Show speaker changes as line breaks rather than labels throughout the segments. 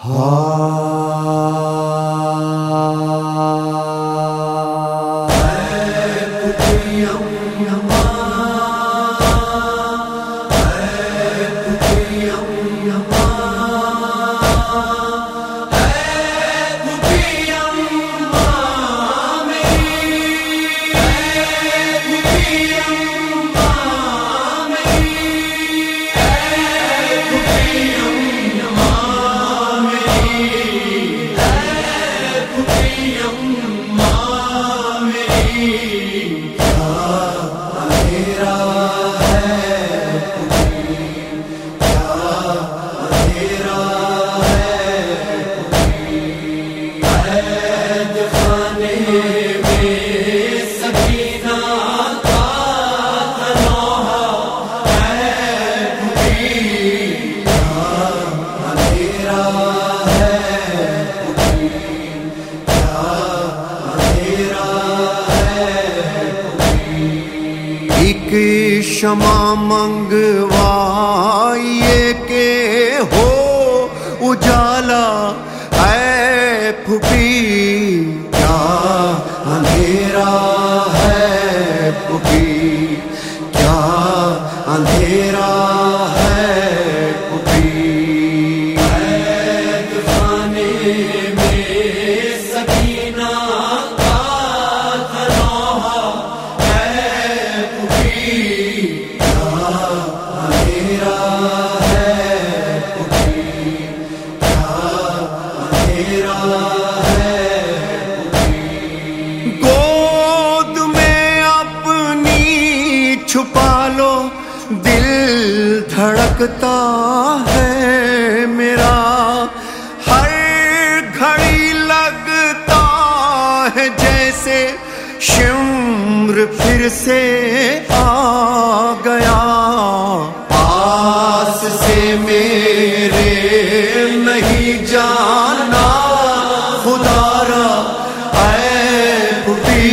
شمع منگوائیے کہ ہو اجالا اے پھوپھی، کیا اندھیرا ہے پھوپھی، کیا اندھیرا ہے پھوپھی۔ قید خانے میں سکینہ کا تھا نوحہ، اے پھوپھی چھپا لو، دل دھڑکتا ہے میرا، ہر گھڑی لگتا ہے جیسے شمر پھر سے آ گیا، پاس سے میرے نہیں جانا خدا را اے پھوپھی،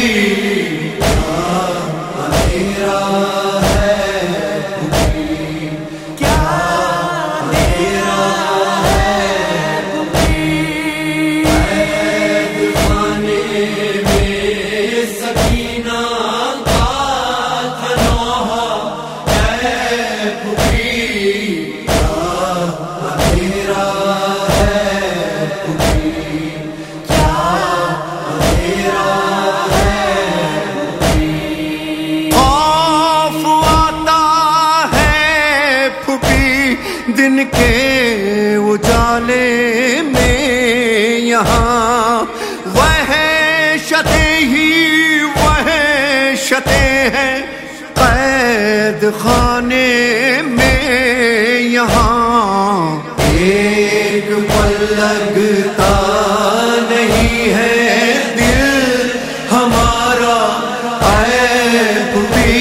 دن کے اجالے میں یہاں وحشتیں ہی وحشتیں ہیں، قید خانے میں یہاں ایک پل لگتا نہیں ہے دل ہمارا اے پھوپھی،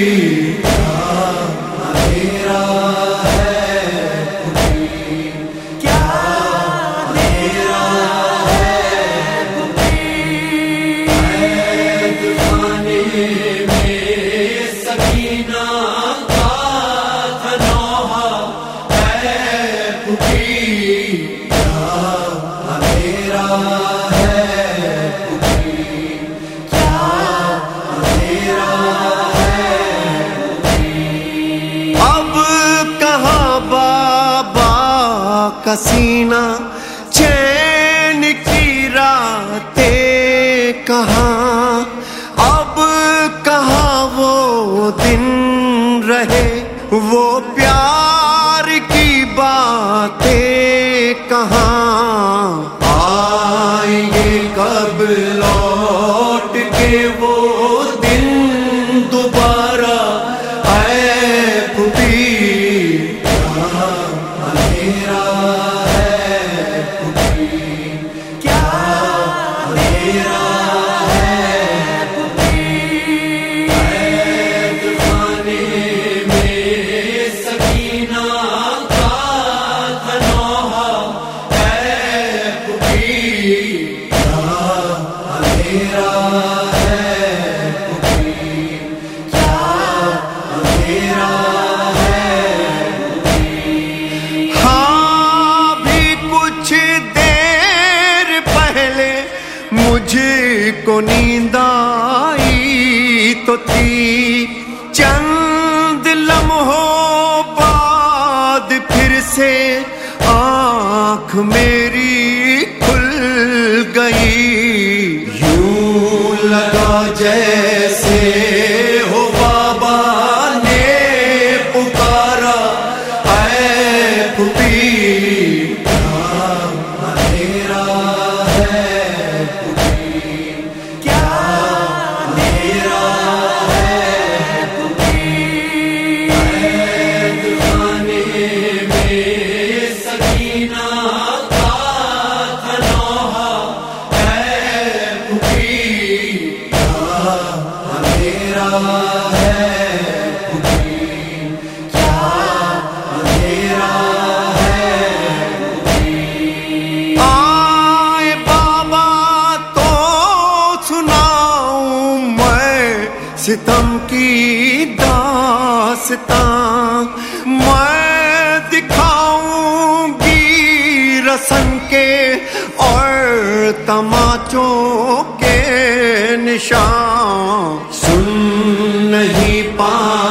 کا سینہ چین کی راتیں کہاں، اب کہاں وہ دن رہے، وہ پیار کی باتیں کہاں، آئیں گے کب لوٹ کے وہ دن دوبارہ اے پھوپھی،
اندھیرا ہے
مجھے کو نیند آئی تو تھی، چند لمحوں بعد پھر سے آنکھ میری کھل گئی، یوں لگا جیسے ہو بابا نے پکارا، اے پھوپھی ستم کی داستان، میں دکھاؤں گی رسن کے اور تماچوں کے نشان، سن نہیں پا